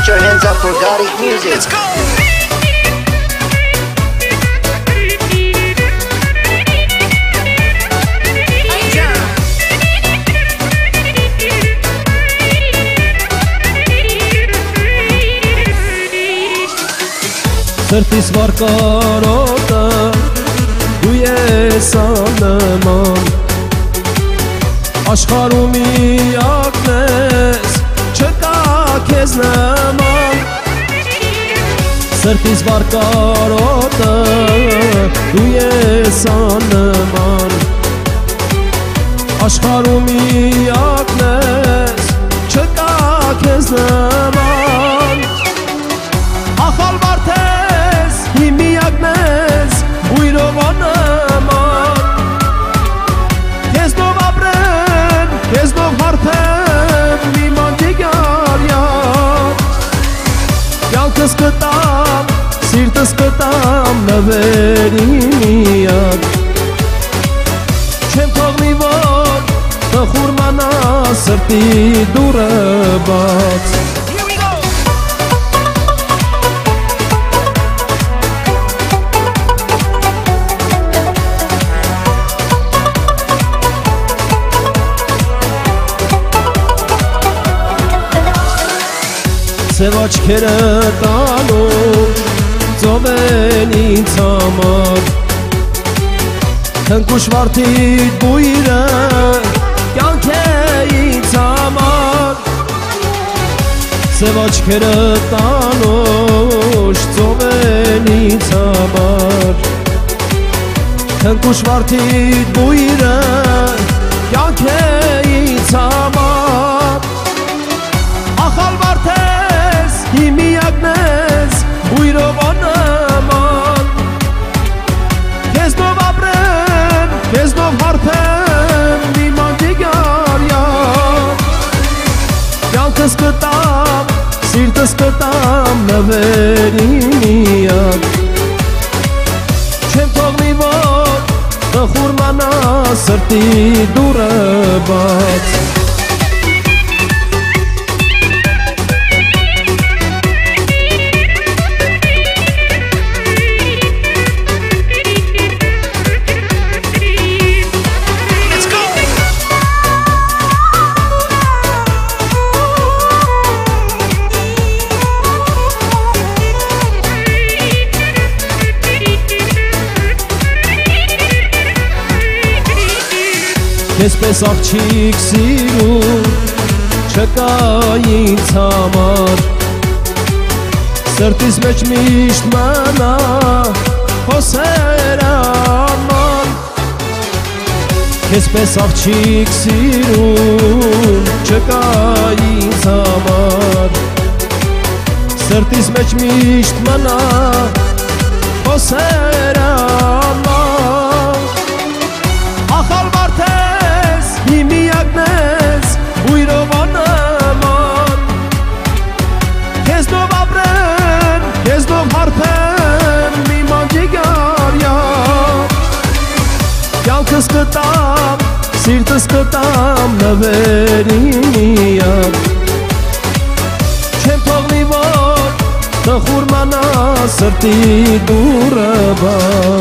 Put your hands up for Gothic music. Let's go! Սրտիս վար կարոտը դու ես աննման Աշխարհում միակն ես չկա քեզ նման Սրտիս վար կարոտը դու ես աննման Աշխարհում միակն ես չկա քեզ նման Ախալ վարդես հիմիակն ես բույրով աննման Քեզնով ապրեմ, քեզնով հարթեմ մի մանջիգարյան Կյանքս կտամ, սիրտս կտամ նվերի միակ Չեմ թողնի որ տխուր մանա սրտի դուրը բաց Սև աչքերը տալու ծով են ինձ համար Հնկուշ վարդիդ բույրը կյանք է ինձ համար Սև աչքերը տալու ծով են ինձ համար Հնկուշ վարդիդ բույրը կյանք է ինձ համար Ախալ վարդես հիմիակն ես բույրով աննման Քեզնով ապրեմ, քեզնով հարթեմ մի մանջիգարյան Կյանքս կտամ, սիրտս կտամ նվերի միակ Չեմ թողնի որ տխուր մանա սրտի դուրը բաց Քեզպես աղջիկ սիրում չկա ինձ համար Սրտիս մեջ միշտ մնա խոսեր աման Քեզպես աղջիկ սիրում չկա ինձ համար Սրտիս մեջ միշտ մնա խոսեր աման Ախալ վարդես հիմիակն ես բույրով աննման Քեզնով ապրեմ, քեզնով հարթեմ մի մանջիգարյան Կյանքս կտամ, սիրտս կտամ նվերի միակ Չեմ թողնի որ տխուր մանա սրտի դուրը բաց